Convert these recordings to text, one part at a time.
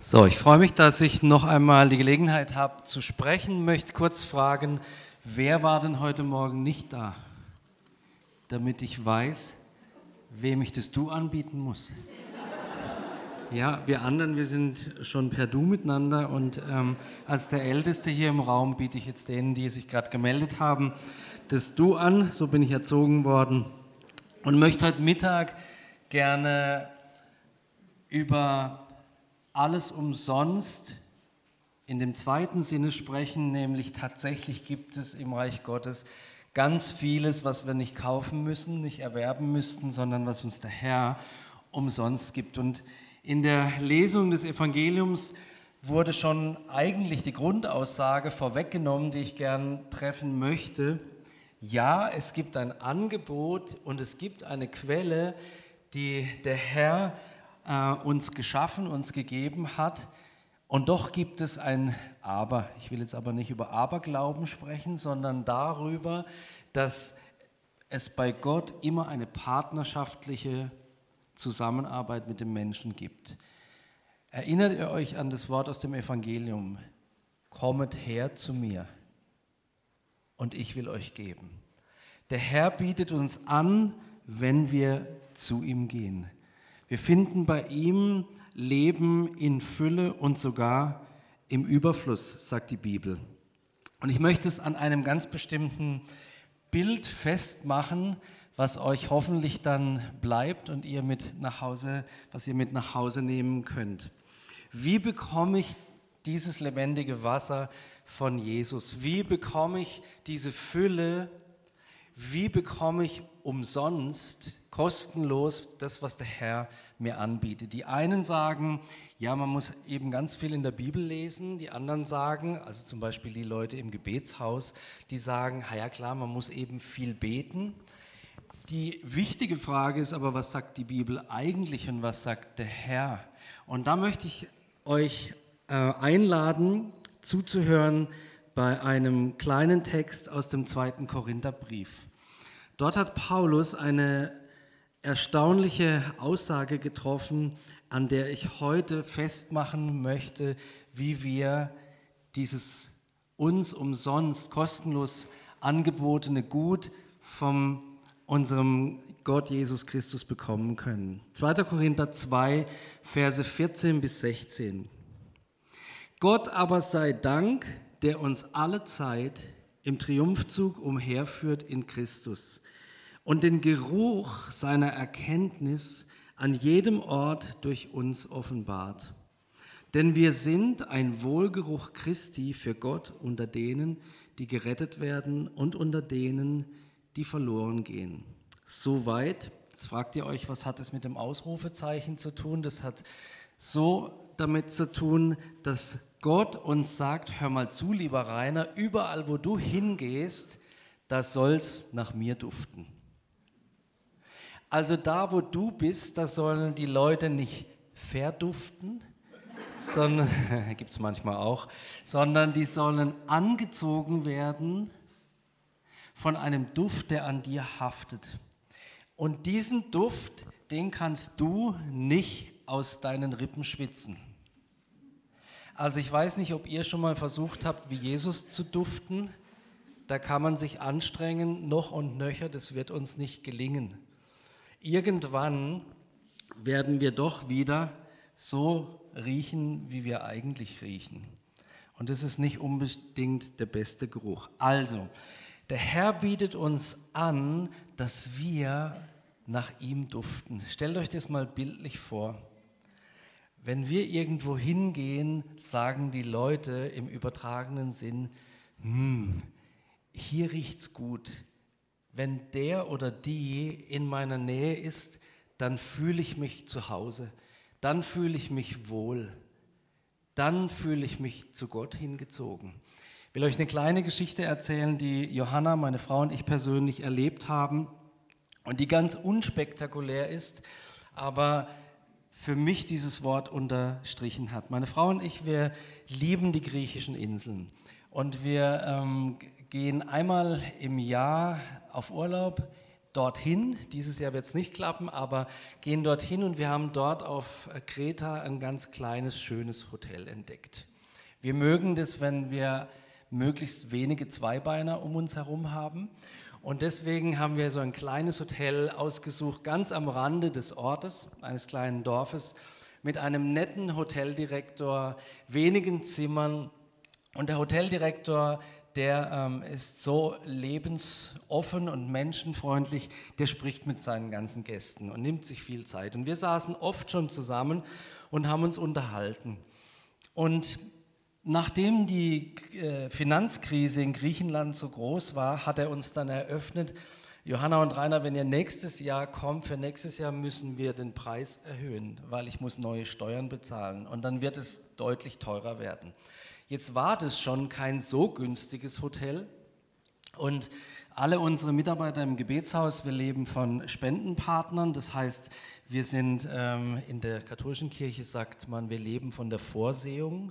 So, ich freue mich, dass ich noch einmal die Gelegenheit habe zu sprechen. Möchte kurz fragen, wer war denn heute Morgen nicht da? Damit ich weiß, wem ich das Du anbieten muss. Ja, wir anderen, wir sind schon per Du miteinander und als der Älteste hier im Raum biete ich jetzt denen, die sich gerade gemeldet haben, das Du an. So bin ich erzogen worden und möchte heute Mittag gerne über alles umsonst in dem zweiten Sinne sprechen, nämlich tatsächlich gibt es im Reich Gottes ganz vieles, was wir nicht kaufen müssen, nicht erwerben müssten, sondern was uns der Herr umsonst gibt. Und in der Lesung des Evangeliums wurde schon eigentlich die Grundaussage vorweggenommen, die ich gern treffen möchte. Ja, es gibt ein Angebot und es gibt eine Quelle, die der Herr uns geschaffen, uns gegeben hat. Und doch gibt es ein Aber. Ich will jetzt aber nicht über Aberglauben sprechen, sondern darüber, dass es bei Gott immer eine partnerschaftliche Zusammenarbeit mit dem Menschen gibt. Erinnert ihr euch an das Wort aus dem Evangelium? Kommet her zu mir und ich will euch geben. Der Herr bietet uns an, wenn wir zu ihm gehen. Wir finden bei ihm Leben in Fülle und sogar im Überfluss, sagt die Bibel. Und ich möchte es an einem ganz bestimmten Bild festmachen, was euch hoffentlich dann bleibt und ihr mit nach Hause, was ihr mit nach Hause nehmen könnt. Wie bekomme ich dieses lebendige Wasser von Jesus? Wie bekomme ich diese Fülle? Wie bekomme ich umsonst, kostenlos das, was der Herr mir anbietet? Die einen sagen, ja, man muss eben ganz viel in der Bibel lesen. Die anderen sagen, also zum Beispiel die Leute im Gebetshaus, die sagen, ja klar, man muss eben viel beten. Die wichtige Frage ist aber, was sagt die Bibel eigentlich und was sagt der Herr? Und da möchte ich euch einladen, zuzuhören bei einem kleinen Text aus dem 2. Korintherbrief. Dort hat Paulus eine erstaunliche Aussage getroffen, an der ich heute festmachen möchte, wie wir dieses uns umsonst kostenlos angebotene Gut von unserem Gott Jesus Christus bekommen können. 2. Korinther 2, Verse 14 bis 16. Gott aber sei Dank, der uns alle Zeit im Triumphzug umherführt in Christus und den Geruch seiner Erkenntnis an jedem Ort durch uns offenbart. Denn wir sind ein Wohlgeruch Christi für Gott unter denen, die gerettet werden und unter denen, die verloren gehen. Soweit, jetzt fragt ihr euch, was hat es mit dem Ausrufezeichen zu tun? Das hat so damit zu tun, dass Gott uns sagt, hör mal zu, lieber Rainer, überall, wo du hingehst, da soll's nach mir duften. Also da, wo du bist, da sollen die Leute nicht verduften, sondern, gibt es manchmal auch, sondern die sollen angezogen werden von einem Duft, der an dir haftet. Und diesen Duft, den kannst du nicht aus deinen Rippen schwitzen. Also ich weiß nicht, ob ihr schon mal versucht habt, wie Jesus zu duften. Da kann man sich anstrengen, noch und nöcher, das wird uns nicht gelingen. Irgendwann werden wir doch wieder so riechen, wie wir eigentlich riechen. Und das ist nicht unbedingt der beste Geruch. Also, der Herr bietet uns an, dass wir nach ihm duften. Stellt euch das mal bildlich vor. Wenn wir irgendwo hingehen, sagen die Leute im übertragenen Sinn, hier riecht's gut. Wenn der oder die in meiner Nähe ist, dann fühle ich mich zu Hause, dann fühle ich mich wohl, dann fühle ich mich zu Gott hingezogen. Ich will euch eine kleine Geschichte erzählen, die Johanna, meine Frau und ich persönlich erlebt haben und die ganz unspektakulär ist, aber für mich dieses Wort unterstrichen hat. Meine Frau und ich, wir lieben die griechischen Inseln und wir gehen einmal im Jahr auf Urlaub dorthin. Dieses Jahr wird es nicht klappen, aber gehen dorthin und wir haben dort auf Kreta ein ganz kleines, schönes Hotel entdeckt. Wir mögen das, wenn wir möglichst wenige Zweibeiner um uns herum haben. Und deswegen haben wir so ein kleines Hotel ausgesucht, ganz am Rande des Ortes, eines kleinen Dorfes, mit einem netten Hoteldirektor, wenigen Zimmern. Und der Hoteldirektor, der ist so lebensoffen und menschenfreundlich, der spricht mit seinen ganzen Gästen und nimmt sich viel Zeit. Und wir saßen oft schon zusammen und haben uns unterhalten. Und nachdem die Finanzkrise in Griechenland so groß war, hat er uns dann eröffnet: Johanna und Rainer, wenn ihr nächstes Jahr kommt, für nächstes Jahr müssen wir den Preis erhöhen, weil ich muss neue Steuern bezahlen und dann wird es deutlich teurer werden. Jetzt war das schon kein so günstiges Hotel und alle unsere Mitarbeiter im Gebetshaus, wir leben von Spendenpartnern, das heißt, wir sind in der katholischen Kirche, sagt man, wir leben von der Vorsehung.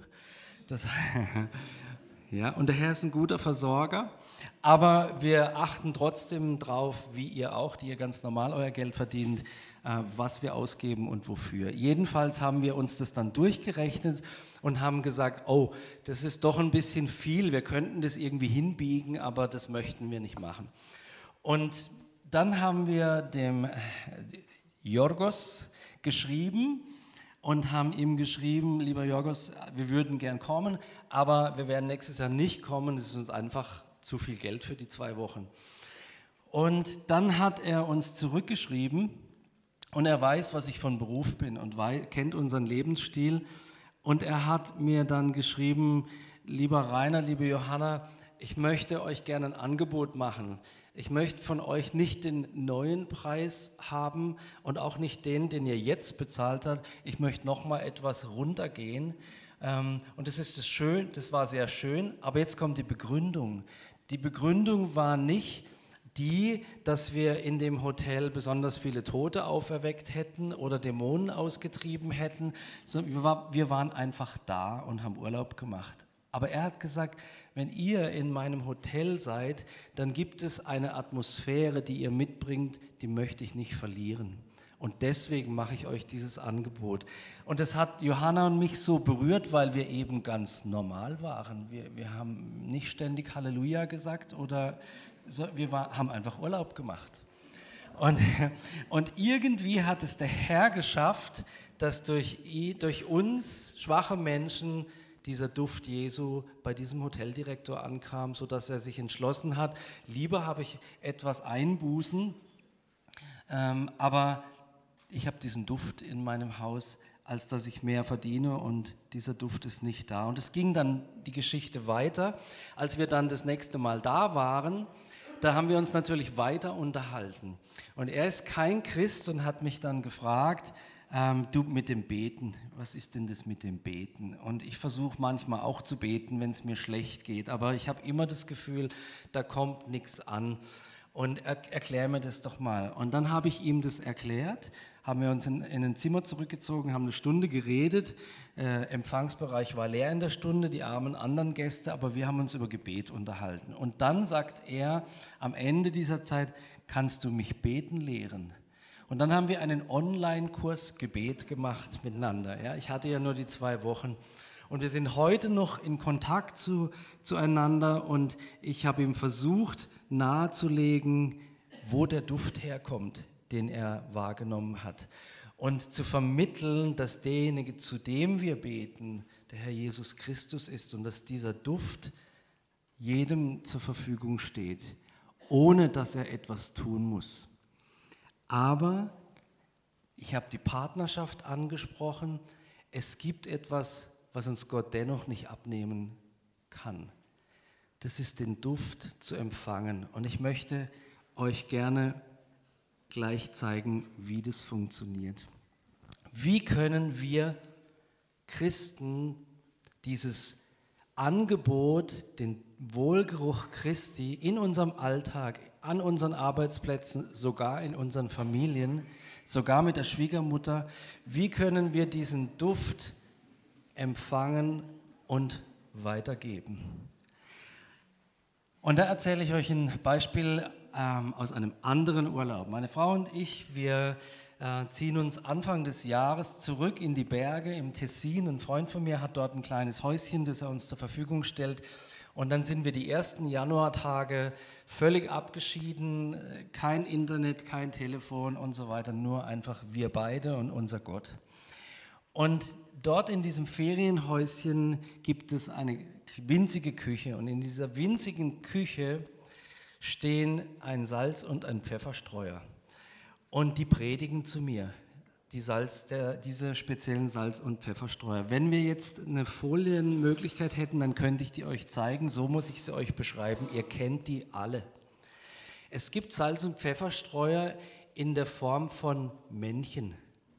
Ja, und der Herr ist ein guter Versorger, aber wir achten trotzdem drauf, wie ihr auch, die ihr ganz normal euer Geld verdient, was wir ausgeben und wofür. Jedenfalls haben wir uns das dann durchgerechnet und haben gesagt, oh, das ist doch ein bisschen viel, wir könnten das irgendwie hinbiegen, aber das möchten wir nicht machen. Und dann haben wir dem Jorgos geschrieben und haben ihm geschrieben: Lieber Jorgos, wir würden gern kommen, aber wir werden nächstes Jahr nicht kommen, es ist uns einfach zu viel Geld für die 2 Wochen. Und dann hat er uns zurückgeschrieben und er weiß, was ich von Beruf bin und kennt unseren Lebensstil und er hat mir dann geschrieben: Lieber Rainer, liebe Johanna, ich möchte euch gerne ein Angebot machen. Ich möchte von euch nicht den neuen Preis haben und auch nicht den ihr jetzt bezahlt habt. Ich möchte noch mal etwas runtergehen. Und das war sehr schön, aber jetzt kommt die Begründung. Die Begründung war nicht die, dass wir in dem Hotel besonders viele Tote auferweckt hätten oder Dämonen ausgetrieben hätten, sondern wir waren einfach da und haben Urlaub gemacht. Aber er hat gesagt, wenn ihr in meinem Hotel seid, dann gibt es eine Atmosphäre, die ihr mitbringt, die möchte ich nicht verlieren. Und deswegen mache ich euch dieses Angebot. Und das hat Johanna und mich so berührt, weil wir eben ganz normal waren. Wir haben nicht ständig Halleluja gesagt oder so, haben einfach Urlaub gemacht. Und irgendwie hat es der Herr geschafft, dass durch uns schwache Menschen dieser Duft Jesu bei diesem Hoteldirektor ankam, sodass er sich entschlossen hat, lieber habe ich etwas einbußen, aber ich habe diesen Duft in meinem Haus, als dass ich mehr verdiene und dieser Duft ist nicht da. Und es ging dann die Geschichte weiter. Als wir dann das nächste Mal da waren, da haben wir uns natürlich weiter unterhalten. Und er ist kein Christ und hat mich dann gefragt: Du, mit dem Beten, was ist denn das mit dem Beten? Und ich versuche manchmal auch zu beten, wenn es mir schlecht geht, aber ich habe immer das Gefühl, da kommt nichts an. Und erklär mir das doch mal. Und dann habe ich ihm das erklärt, haben wir uns in ein Zimmer zurückgezogen, haben eine Stunde geredet. Empfangsbereich war leer in der Stunde, die armen anderen Gäste, aber wir haben uns über Gebet unterhalten. Und dann sagt er am Ende dieser Zeit: Kannst du mich beten lehren? Und dann haben wir einen Online-Kurs Gebet gemacht miteinander. Ja, ich hatte ja nur die 2 Wochen. Und wir sind heute noch in Kontakt zueinander und ich habe ihm versucht nahezulegen, wo der Duft herkommt, den er wahrgenommen hat. Und zu vermitteln, dass derjenige, zu dem wir beten, der Herr Jesus Christus ist und dass dieser Duft jedem zur Verfügung steht, ohne dass er etwas tun muss. Aber ich habe die Partnerschaft angesprochen. Es gibt etwas, was uns Gott dennoch nicht abnehmen kann. Das ist den Duft zu empfangen. Und ich möchte euch gerne gleich zeigen, wie das funktioniert. Wie können wir Christen dieses Angebot, den Wohlgeruch Christi in unserem Alltag, an unseren Arbeitsplätzen, sogar in unseren Familien, sogar mit der Schwiegermutter, wie können wir diesen Duft empfangen und weitergeben? Und da erzähle ich euch ein Beispiel aus einem anderen Urlaub. Meine Frau und ich, wir ziehen uns Anfang des Jahres zurück in die Berge im Tessin. Ein Freund von mir hat dort ein kleines Häuschen, das er uns zur Verfügung stellt. Und dann sind wir die ersten Januartage völlig abgeschieden, kein Internet, kein Telefon und so weiter, nur einfach wir beide und unser Gott. Und dort in diesem Ferienhäuschen gibt es eine winzige Küche und in dieser winzigen Küche stehen ein Salz- und ein Pfefferstreuer und die predigen zu mir, diese speziellen Salz- und Pfefferstreuer. Wenn wir jetzt eine Folienmöglichkeit hätten, dann könnte ich die euch zeigen, so muss ich sie euch beschreiben, ihr kennt die alle. Es gibt Salz- und Pfefferstreuer in der Form von Männchen.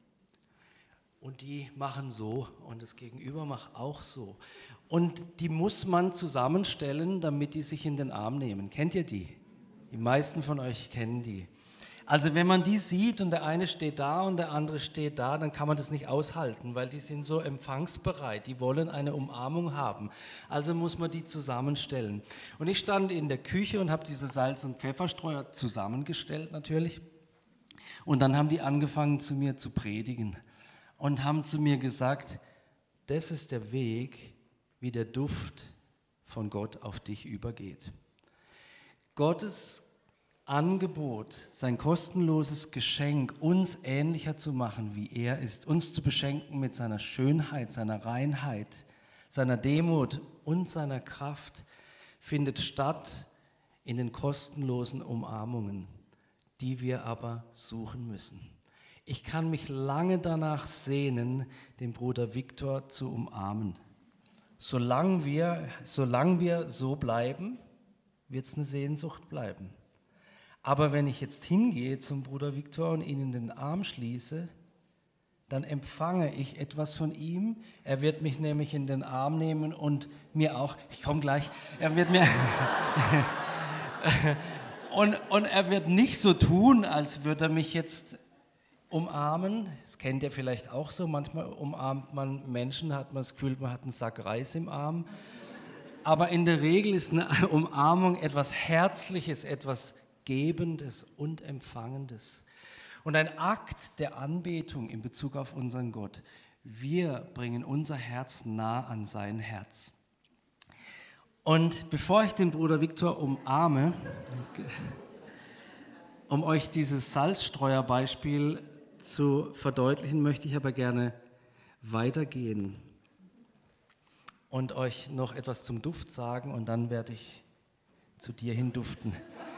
Und die machen so und das Gegenüber macht auch so. Und die muss man zusammenstellen, damit die sich in den Arm nehmen. Kennt ihr die? Die meisten von euch kennen die. Also wenn man die sieht und der eine steht da und der andere steht da, dann kann man das nicht aushalten, weil die sind so empfangsbereit, die wollen eine Umarmung haben. Also muss man die zusammenstellen. Und ich stand in der Küche und habe diese Salz- und Pfefferstreuer zusammengestellt natürlich. Und dann haben die angefangen zu mir zu predigen und haben zu mir gesagt, das ist der Weg, wie der Duft von Gott auf dich übergeht. Gottes Angebot, sein kostenloses Geschenk, uns ähnlicher zu machen, wie er ist, uns zu beschenken mit seiner Schönheit, seiner Reinheit, seiner Demut und seiner Kraft, findet statt in den kostenlosen Umarmungen, die wir aber suchen müssen. Ich kann mich lange danach sehnen, den Bruder Viktor zu umarmen. Solange wir so bleiben, wird es eine Sehnsucht bleiben. Aber wenn ich jetzt hingehe zum Bruder Viktor und ihn in den Arm schließe, dann empfange ich etwas von ihm. Er wird mich nämlich in den Arm nehmen und mir auch, ich komme gleich, er wird mir und er wird nicht so tun, als würde er mich jetzt umarmen. Das kennt ihr vielleicht auch so, manchmal umarmt man Menschen, hat man das Gefühl, man hat einen Sack Reis im Arm. Aber in der Regel ist eine Umarmung etwas Herzliches, etwas Gebendes und Empfangendes. Und ein Akt der Anbetung in Bezug auf unseren Gott. Wir bringen unser Herz nah an sein Herz. Und bevor ich den Bruder Viktor umarme, um euch dieses Salzstreuerbeispiel zu verdeutlichen, möchte ich aber gerne weitergehen und euch noch etwas zum Duft sagen und dann werde ich zu dir hin duften.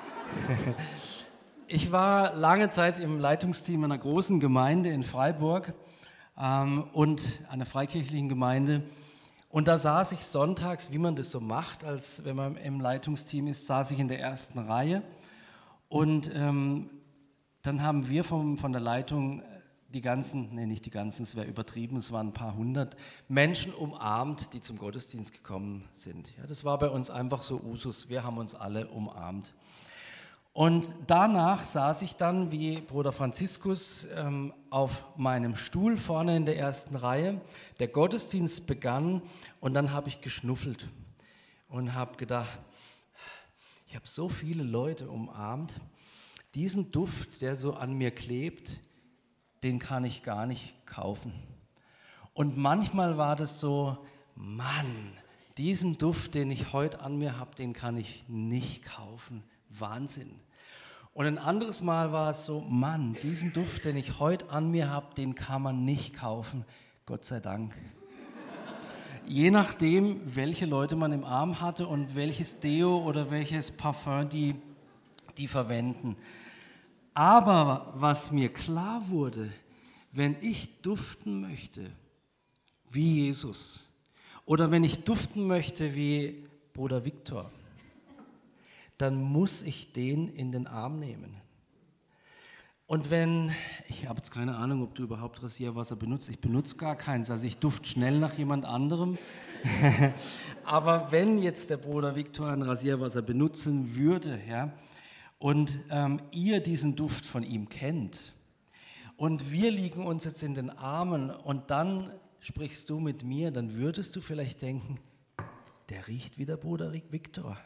Ich war lange Zeit im Leitungsteam einer großen Gemeinde in Freiburg und einer freikirchlichen Gemeinde. Und da saß ich sonntags, wie man das so macht, als wenn man im Leitungsteam ist, saß ich in der ersten Reihe. Und dann haben wir von der Leitung nicht die ganzen, es wäre übertrieben, es waren ein paar hundert Menschen umarmt, die zum Gottesdienst gekommen sind. Ja, das war bei uns einfach so Usus, wir haben uns alle umarmt. Und danach saß ich dann, wie Bruder Franziskus, auf meinem Stuhl vorne in der ersten Reihe. Der Gottesdienst begann und dann habe ich geschnuffelt und habe gedacht, ich habe so viele Leute umarmt. Diesen Duft, der so an mir klebt, den kann ich gar nicht kaufen. Und manchmal war das so, Mann, diesen Duft, den ich heute an mir habe, den kann ich nicht kaufen. Wahnsinn. Und ein anderes Mal war es so, Mann, diesen Duft, den ich heute an mir habe, den kann man nicht kaufen. Gott sei Dank. Je nachdem, welche Leute man im Arm hatte und welches Deo oder welches Parfum die verwenden. Aber was mir klar wurde, wenn ich duften möchte wie Jesus oder wenn ich duften möchte wie Bruder Viktor, dann muss ich den in den Arm nehmen. Und ich habe jetzt keine Ahnung, ob du überhaupt Rasierwasser benutzt, ich benutze gar keins, also ich dufte schnell nach jemand anderem. Aber wenn jetzt der Bruder Viktor ein Rasierwasser benutzen würde, ja, und ihr diesen Duft von ihm kennt und wir liegen uns jetzt in den Armen und dann sprichst du mit mir, dann würdest du vielleicht denken, der riecht wie der Bruder Viktor.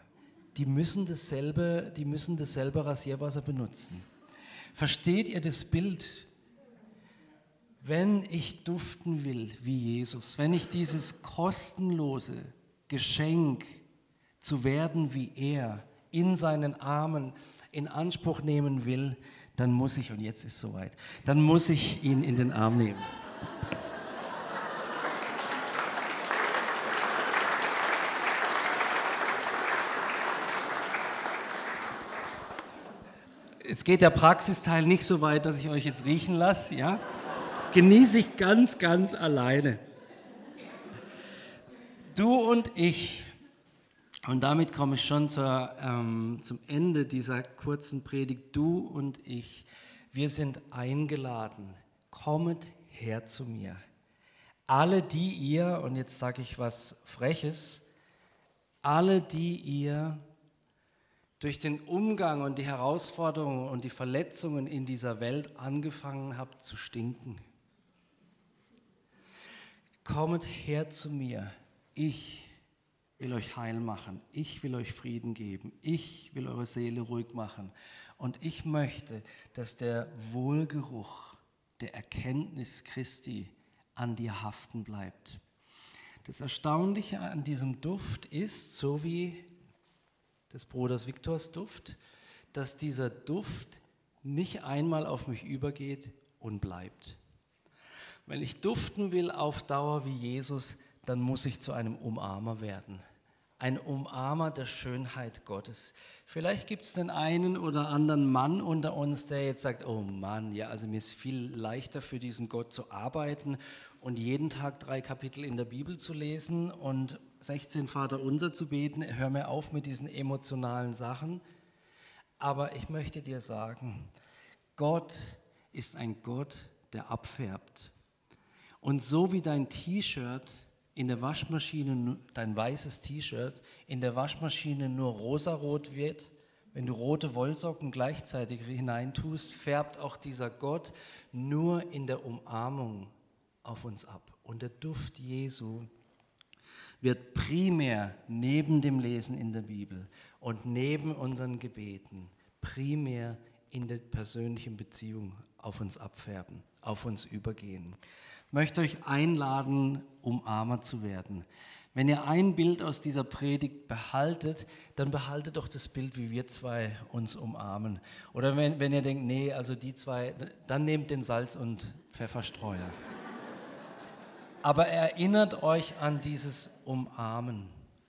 die müssen dasselbe Rasierwasser benutzen. Versteht ihr das Bild? Wenn ich duften will wie Jesus, wenn ich dieses kostenlose Geschenk zu werden wie er in seinen Armen in Anspruch nehmen will, dann muss ich, und jetzt ist es soweit, dann muss ich ihn in den Arm nehmen. Jetzt geht der Praxisteil nicht so weit, dass ich euch jetzt riechen lasse, ja? Genieße ich ganz, ganz alleine. Du und ich, und damit komme ich schon zum Ende dieser kurzen Predigt, du und ich, wir sind eingeladen, kommet her zu mir. Alle, die ihr, und jetzt sage ich was Freches, alle, die ihr durch den Umgang und die Herausforderungen und die Verletzungen in dieser Welt angefangen habt zu stinken. Kommet her zu mir, ich will euch heil machen, ich will euch Frieden geben, ich will eure Seele ruhig machen und ich möchte, dass der Wohlgeruch der Erkenntnis Christi an dir haften bleibt. Das Erstaunliche an diesem Duft ist, so wie des Bruders Viktors Duft, dass dieser Duft nicht einmal auf mich übergeht und bleibt. Wenn ich duften will auf Dauer wie Jesus, dann muss ich zu einem Umarmer werden. Ein Umarmer der Schönheit Gottes. Vielleicht gibt es den einen oder anderen Mann unter uns, der jetzt sagt, oh Mann, ja, also mir ist viel leichter für diesen Gott zu arbeiten und jeden Tag 3 Kapitel in der Bibel zu lesen und 16 Vaterunser zu beten. Hör mir auf mit diesen emotionalen Sachen. Aber ich möchte dir sagen, Gott ist ein Gott, der abfärbt. Und so wie dein T-Shirt in der Waschmaschine, dein weißes T-Shirt in der Waschmaschine nur rosarot wird, wenn du rote Wollsocken gleichzeitig hineintust, färbt auch dieser Gott nur in der Umarmung auf uns ab. Und der Duft Jesu wird primär neben dem Lesen in der Bibel und neben unseren Gebeten primär in der persönlichen Beziehung auf uns abfärben, auf uns übergehen. Ich möchte euch einladen, Umarmer zu werden. Wenn ihr ein Bild aus dieser Predigt behaltet, dann behaltet doch das Bild, wie wir zwei uns umarmen. Oder wenn ihr denkt, nee, also die zwei, dann nehmt den Salz- und Pfefferstreuer. Aber erinnert euch an dieses Umarmen.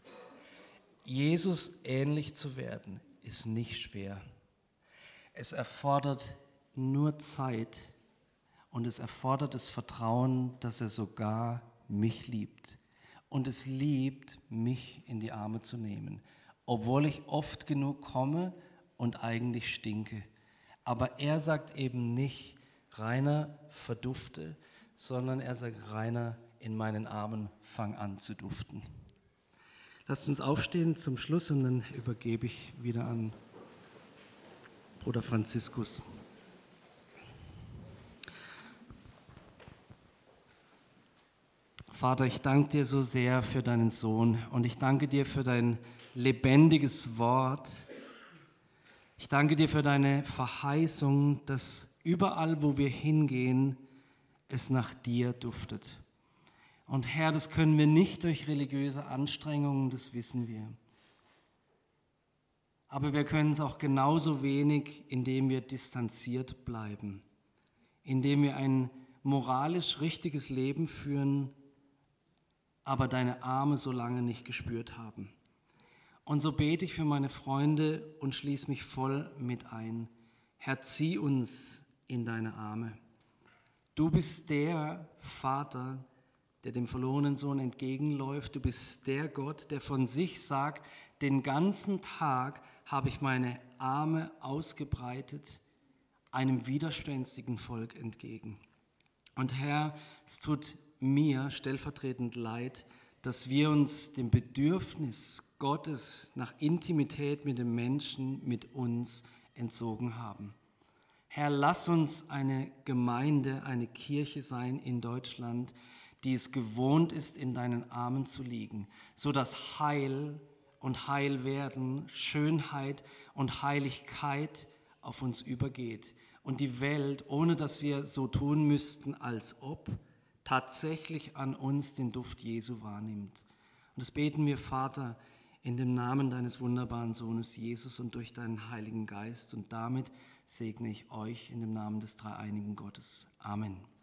Jesus ähnlich zu werden, ist nicht schwer. Es erfordert nur Zeit und es erfordert das Vertrauen, dass er sogar mich liebt. Und es liebt, mich in die Arme zu nehmen, obwohl ich oft genug komme und eigentlich stinke. Aber er sagt eben nicht, Rainer, verdufte, sondern er sagt, Rainer, in meinen Armen, fang an zu duften. Lasst uns aufstehen zum Schluss und dann übergebe ich wieder an Bruder Franziskus. Vater, ich danke dir so sehr für deinen Sohn und ich danke dir für dein lebendiges Wort. Ich danke dir für deine Verheißung, dass überall, wo wir hingehen, es nach dir duftet. Und Herr, das können wir nicht durch religiöse Anstrengungen, das wissen wir. Aber wir können es auch genauso wenig, indem wir distanziert bleiben, indem wir ein moralisch richtiges Leben führen, aber deine Arme so lange nicht gespürt haben. Und so bete ich für meine Freunde und schließe mich voll mit ein. Herr, zieh uns in deine Arme. Du bist der Vater, der dem verlorenen Sohn entgegenläuft. Du bist der Gott, der von sich sagt, den ganzen Tag habe ich meine Arme ausgebreitet, einem widerspenstigen Volk entgegen. Und Herr, es tut mir stellvertretend leid, dass wir uns dem Bedürfnis Gottes nach Intimität mit dem Menschen, mit uns entzogen haben. Herr, lass uns eine Gemeinde, eine Kirche sein in Deutschland, die es gewohnt ist, in deinen Armen zu liegen, so dass Heil und Heilwerden, Schönheit und Heiligkeit auf uns übergeht und die Welt, ohne dass wir so tun müssten, als ob, tatsächlich an uns den Duft Jesu wahrnimmt. Und das beten wir, Vater, in dem Namen deines wunderbaren Sohnes Jesus und durch deinen Heiligen Geist. Und damit segne ich euch in dem Namen des dreieinigen Gottes. Amen.